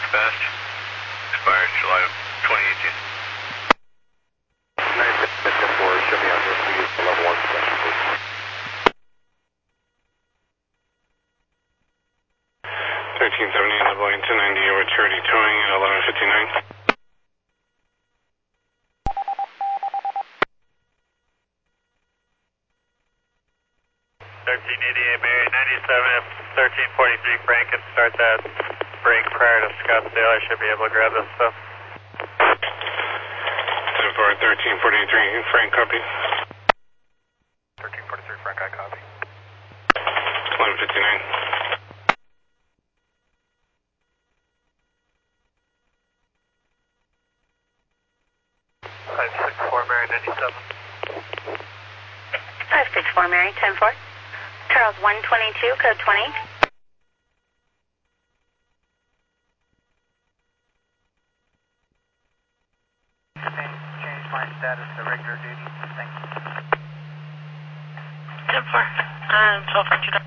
Fast. Expired July of 2018. 954, show me on this, please, level 1 special, please. 1370 level 290 over Charity Towing at 1159. 1388 Mary, 97 F 1343 Franken, start that break prior to Scottsdale. I should be able to grab this stuff. 10 for 1343 Frank, copy. 1343 Frank, I copy. 1159. 564 Mary, 97. 564 Mary, 10-4. Charles 122, code 20. Change my status to regular duty. Thank you. 10-4. 12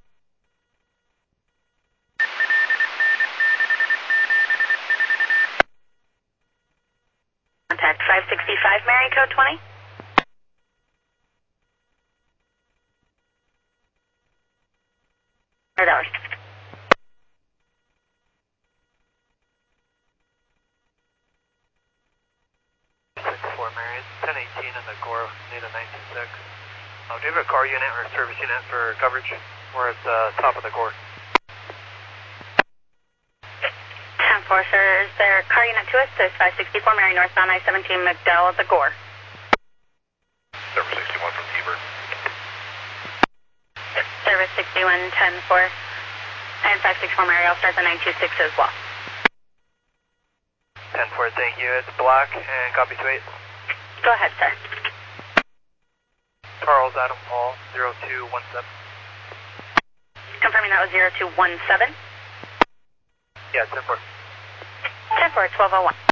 Contact 565 Mary, code 20. $100. 64 Mary, it's 1018 in the Gore, need a 196. Do you have a car unit or a service unit for coverage? We're at the top of the Gore. 10-4, sir. Is there a car unit to us? There's 564 Mary, northbound I-17 McDowell at the Gore. Service 61 from T-Bird. Service 61, 10-4. And 564 Mary, I'll start the 926 as well. 10-4, thank you. It's black and copy to 8. Go ahead, sir. Charles Adam Paul, 0217. Confirming that was 0217. Yeah, 10-4. 10-4, 1201.